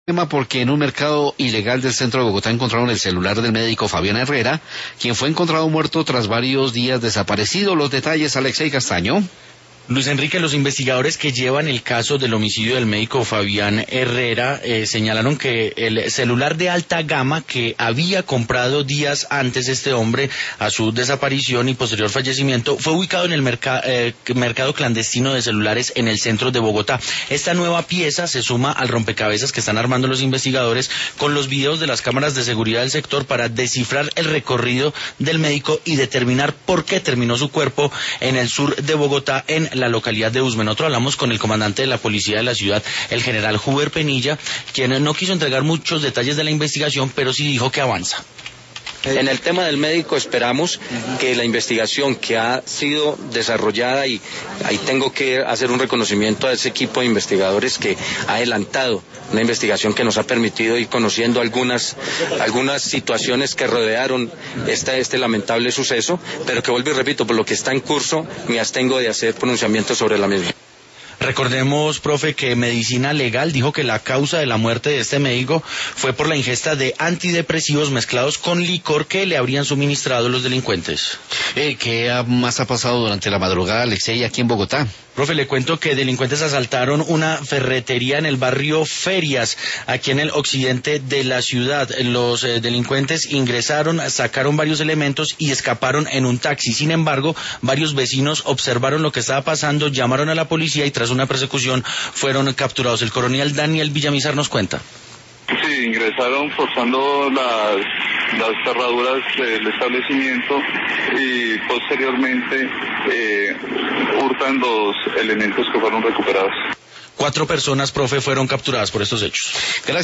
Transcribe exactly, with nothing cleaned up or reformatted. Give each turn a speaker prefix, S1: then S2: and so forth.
S1: Porque en un mercado ilegal del centro de Bogotá encontraron el celular del médico Fabián Herrera, quien fue encontrado muerto tras varios días desaparecido. Los detalles, Alexei Castaño.
S2: Luis Enrique, los investigadores que llevan el caso del homicidio del médico Fabián Herrera eh, señalaron que el celular de alta gama que había comprado días antes este hombre a su desaparición y posterior fallecimiento fue ubicado en el merca eh, mercado clandestino de celulares en el centro de Bogotá. Esta nueva pieza se suma al rompecabezas que están armando los investigadores con los videos de las cámaras de seguridad del sector para descifrar el recorrido del médico y determinar por qué terminó su cuerpo en el sur de Bogotá, en la localidad de Usme. Nosotros hablamos con el comandante de la policía de la ciudad, el general Huber Penilla, quien no quiso entregar muchos detalles de la investigación, pero sí dijo que avanza.
S3: En el tema del médico esperamos que la investigación que ha sido desarrollada, y ahí tengo que hacer un reconocimiento a ese equipo de investigadores que ha adelantado una investigación que nos ha permitido ir conociendo algunas algunas situaciones que rodearon este, este lamentable suceso, pero que vuelvo y repito, por lo que está en curso me abstengo de hacer pronunciamientos sobre la misma.
S2: Recordemos, profe, que Medicina Legal dijo que la causa de la muerte de este médico fue por la ingesta de antidepresivos mezclados con licor que le habrían suministrado los delincuentes.
S1: Eh, ¿Qué más ha pasado durante la madrugada, Alexei, aquí en Bogotá?
S2: Profe, le cuento que delincuentes asaltaron una ferretería en el barrio Ferias, aquí en el occidente de la ciudad. Los eh, delincuentes ingresaron, sacaron varios elementos y escaparon en un taxi. Sin embargo, varios vecinos observaron lo que estaba pasando, llamaron a la policía y tras una persecución fueron capturados. El coronel Daniel Villamizar nos cuenta.
S4: Sí, ingresaron forzando las, las cerraduras del establecimiento y posteriormente eh, hurtan los elementos que fueron recuperados.
S2: Cuatro personas, profe, fueron capturadas por estos hechos.
S1: Gracias.